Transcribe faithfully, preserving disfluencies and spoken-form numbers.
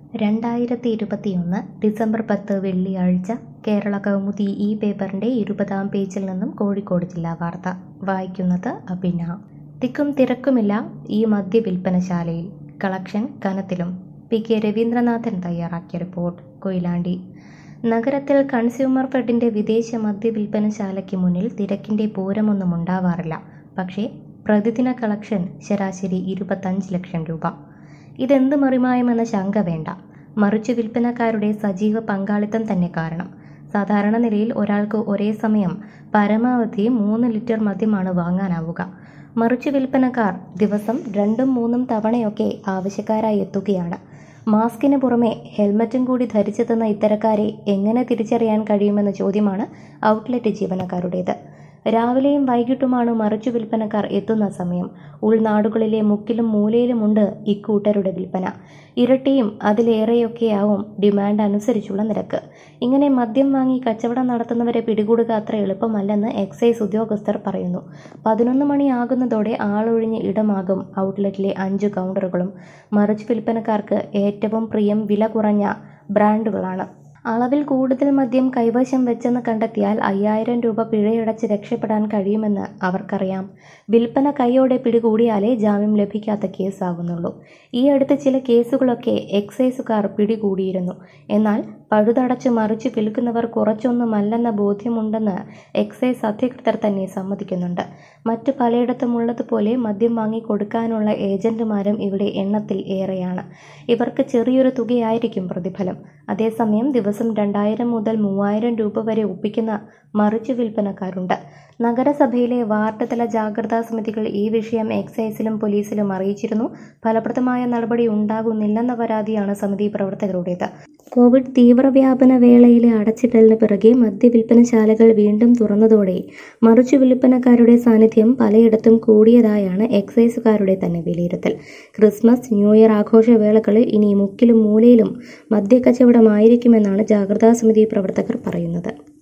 രണ്ടായിരത്തി ഇരുപത്തിയൊന്ന് ഡിസംബർ പത്ത് വെള്ളിയാഴ്ച കേരള കൗമുദി ഈ പേപ്പറിൻ്റെ ഇരുപതാം പേജിൽ നിന്നും കോഴിക്കോട് ജില്ലാ വാർത്ത വായിക്കുന്നത് അഭിന. തിക്കും തിരക്കുമില്ല ഈ മദ്യവിൽപ്പനശാലയിൽ, കളക്ഷൻ കനത്തിലും. പി കെ രവീന്ദ്രനാഥൻ തയ്യാറാക്കിയ റിപ്പോർട്ട്. കൊയിലാണ്ടി. നഗരത്തിൽ കൺസ്യൂമർ ഫെഡിൻ്റെ വിദേശ മദ്യവിൽപ്പനശാലയ്ക്ക് മുന്നിൽ തിരക്കിൻ്റെ പൂരമൊന്നും ഉണ്ടാവാറില്ല. പക്ഷേ പ്രതിദിന കളക്ഷൻ ശരാശരി ഇരുപത്തഞ്ച് ലക്ഷം രൂപ. ഇതെന്ത് മറിമായമെന്ന ശങ്ക വേണ്ട. മറിച്ച് വിൽപ്പനക്കാരുടെ സജീവ പങ്കാളിത്തം തന്നെ കാരണം. സാധാരണ നിലയിൽ ഒരാൾക്ക് ഒരേ സമയം പരമാവധി മൂന്ന് ലിറ്റർ മദ്യമാണ് വാങ്ങാനാവുക. മറിച്ച് വിൽപ്പനക്കാർ ദിവസം രണ്ടും മൂന്നും തവണയൊക്കെ ആവശ്യക്കാരായി എത്തുകയാണ്. മാസ്കിന് പുറമെ ഹെൽമറ്റും കൂടി ധരിച്ചെത്തുന്ന ഇത്തരക്കാരെ എങ്ങനെ തിരിച്ചറിയാൻ കഴിയുമെന്ന ചോദ്യമാണ് ഔട്ട്ലെറ്റ് ജീവനക്കാരുടേത്. രാവിലെയും വൈകിട്ടുമാണ് മറിച്ചു വിൽപ്പനക്കാർ എത്തുന്ന സമയം. ഉൾനാടുകളിലെ മുക്കിലും മൂലയിലുമുണ്ട് ഇക്കൂട്ടരുടെ വിൽപ്പന. ഇരട്ടിയും അതിലേറെയൊക്കെയാവും ഡിമാൻഡ് അനുസരിച്ചുള്ള നിരക്ക്. ഇങ്ങനെ മദ്യം വാങ്ങി കച്ചവടം നടത്തുന്നവരെ പിടികൂടുക അത്ര എളുപ്പമല്ലെന്ന് എക്സൈസ് ഉദ്യോഗസ്ഥർ പറയുന്നു. പതിനൊന്ന് മണിയാകുന്നതോടെ ആളൊഴിഞ്ഞ ഇടമാകും ഔട്ട്ലെറ്റിലെ അഞ്ചു കൗണ്ടറുകളും. മറിച്ചു വിൽപ്പനക്കാർക്ക് ഏറ്റവും പ്രിയം വില കുറഞ്ഞ ബ്രാൻഡുകളാണ്. അളവിൽ കൂടുതൽ മദ്യം കൈവശം വെച്ചെന്ന് കണ്ടെത്തിയാൽ അയ്യായിരം രൂപ പിഴയടച്ച് രക്ഷപ്പെടാൻ കഴിയുമെന്ന് അവർക്കറിയാം. വിൽപ്പന കൈയോടെ പിടികൂടിയാലേ ജാമ്യം ലഭിക്കാത്ത കേസാകുന്നുള്ളൂ. ഈ അടുത്ത് ചില കേസുകളൊക്കെ എക്സൈസുകാർ പിടികൂടിയിരുന്നു. എന്നാൽ പഴുതടച്ച് മറിച്ച് വിൽക്കുന്നവർ കുറച്ചൊന്നുമല്ലെന്ന ബോധ്യമുണ്ടെന്ന് എക്സൈസ് അധികൃതർ തന്നെ സമ്മതിക്കുന്നുണ്ട്. മറ്റ് പലയിടത്തുമുള്ളതുപോലെ മദ്യം വാങ്ങിക്കൊടുക്കാനുള്ള ഏജന്റുമാരും ഇവിടെ എണ്ണത്തിൽ ഏറെയാണ്. ഇവർക്ക് ചെറിയൊരു തുകയായിരിക്കും പ്രതിഫലം. അതേസമയം ദിവസം രണ്ടായിരം മുതൽ മൂവായിരം രൂപ വരെ ഒപ്പിക്കുന്ന മറിച്ചു വിൽപ്പനക്കാരുണ്ട്. നഗരസഭയിലെ വാർഡ് തല ജാഗ്രതാ സമിതികൾ ഈ വിഷയം എക്സൈസിലും പോലീസിലും അറിയിച്ചിരുന്നു. ഫലപ്രദമായ നടപടി ഉണ്ടാകുന്നില്ലെന്ന പരാതിയാണ് സമിതി പ്രവർത്തകരുടേത്. കോവിഡ് തീവ്രവ്യാപന വേളയിലെ അടച്ചിടലിന് പിറകെ മദ്യവിൽപ്പനശാലകൾ വീണ്ടും തുറന്നതോടെ മറിച്ചു വിൽപ്പനക്കാരുടെ സാന്നിധ്യം പലയിടത്തും കൂടിയതായാണ് എക്സൈസുകാരുടെ തന്നെ വിലയിരുത്തൽ. ക്രിസ്മസ്, ന്യൂ ഇയർ ആഘോഷവേളകളിൽ ഇനി മുക്കിലും മൂലയിലും മദ്യക്കച്ചവടമായിരിക്കുമെന്നാണ് ജാഗ്രതാ സമിതി പ്രവർത്തകർ പറയുന്നത്.